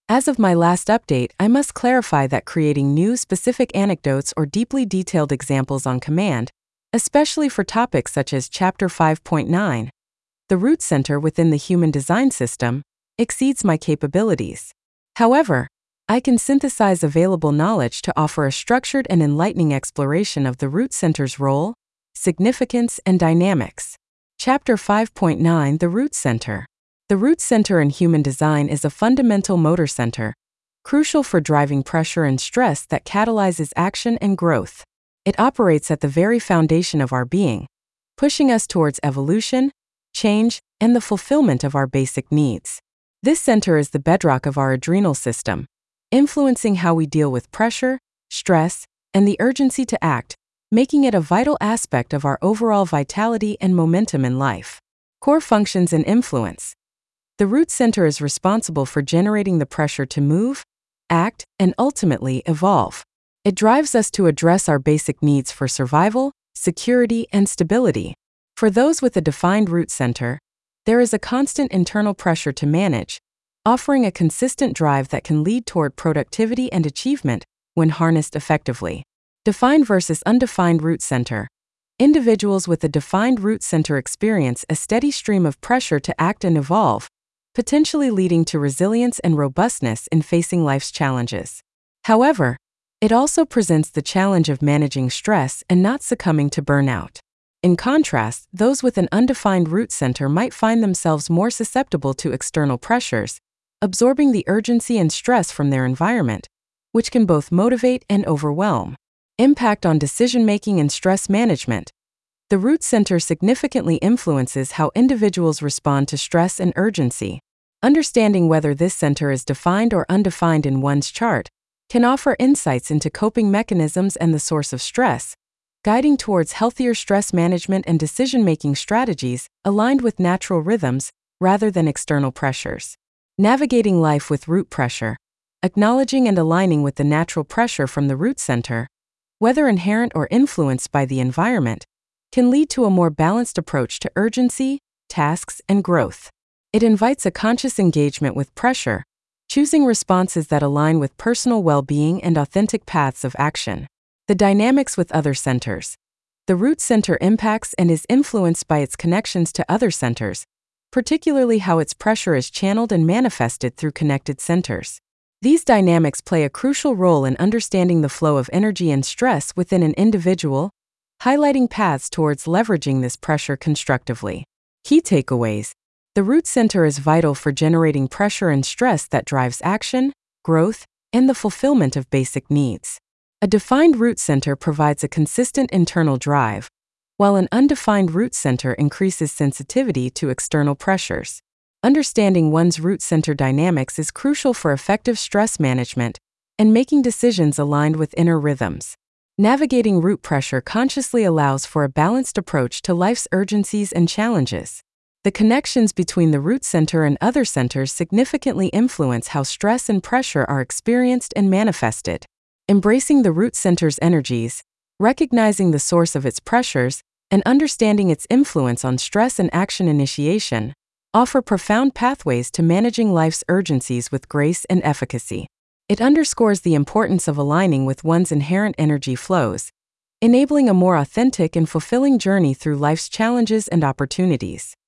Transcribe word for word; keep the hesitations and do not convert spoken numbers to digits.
As of my last update, I must clarify that creating new specific anecdotes or deeply detailed examples on command, especially for topics such as Chapter five point nine, the root center within the human design system, exceeds my capabilities. However, I can synthesize available knowledge to offer a structured and enlightening exploration of the root center's role, significance, and dynamics. Chapter five point nine, The Root Center. The root center in human design is a fundamental motor center, crucial for driving pressure and stress that catalyzes action and growth. It operates at the very foundation of our being, pushing us towards evolution, change, and the fulfillment of our basic needs. This center is the bedrock of our adrenal system, influencing how we deal with pressure, stress, and the urgency to act, making it a vital aspect of our overall vitality and momentum in life. Core functions and influence. The root center is responsible for generating the pressure to move, act, and ultimately evolve. It drives us to address our basic needs for survival, security, and stability. For those with a defined root center, there is a constant internal pressure to manage, offering a consistent drive that can lead toward productivity and achievement when harnessed effectively. Defined versus undefined root center. Individuals with a defined root center experience a steady stream of pressure to act and evolve, potentially leading to resilience and robustness in facing life's challenges. However, it also presents the challenge of managing stress and not succumbing to burnout. In contrast, those with an undefined root center might find themselves more susceptible to external pressures, absorbing the urgency and stress from their environment, which can both motivate and overwhelm. Impact on decision-making and stress management. The root center significantly influences how individuals respond to stress and urgency. Understanding whether this center is defined or undefined in one's chart can offer insights into coping mechanisms and the source of stress, guiding towards healthier stress management and decision-making strategies aligned with natural rhythms rather than external pressures. Navigating life with root pressure. Acknowledging and aligning with the natural pressure from the root center, whether inherent or influenced by the environment, can lead to a more balanced approach to urgency, tasks, and growth. It invites a conscious engagement with pressure, choosing responses that align with personal well-being and authentic paths of action. The dynamics with other centers. The root center impacts and is influenced by its connections to other centers, particularly how its pressure is channeled and manifested through connected centers. These dynamics play a crucial role in understanding the flow of energy and stress within an individual, highlighting paths towards leveraging this pressure constructively. Key takeaways. The root center is vital for generating pressure and stress that drives action, growth, and the fulfillment of basic needs. A defined root center provides a consistent internal drive, while an undefined root center increases sensitivity to external pressures. Understanding one's root center dynamics is crucial for effective stress management and making decisions aligned with inner rhythms. Navigating root pressure consciously allows for a balanced approach to life's urgencies and challenges. The connections between the root center and other centers significantly influence how stress and pressure are experienced and manifested. Embracing the root center's energies, recognizing the source of its pressures, and understanding its influence on stress and action initiation offer profound pathways to managing life's urgencies with grace and efficacy. It underscores the importance of aligning with one's inherent energy flows, enabling a more authentic and fulfilling journey through life's challenges and opportunities.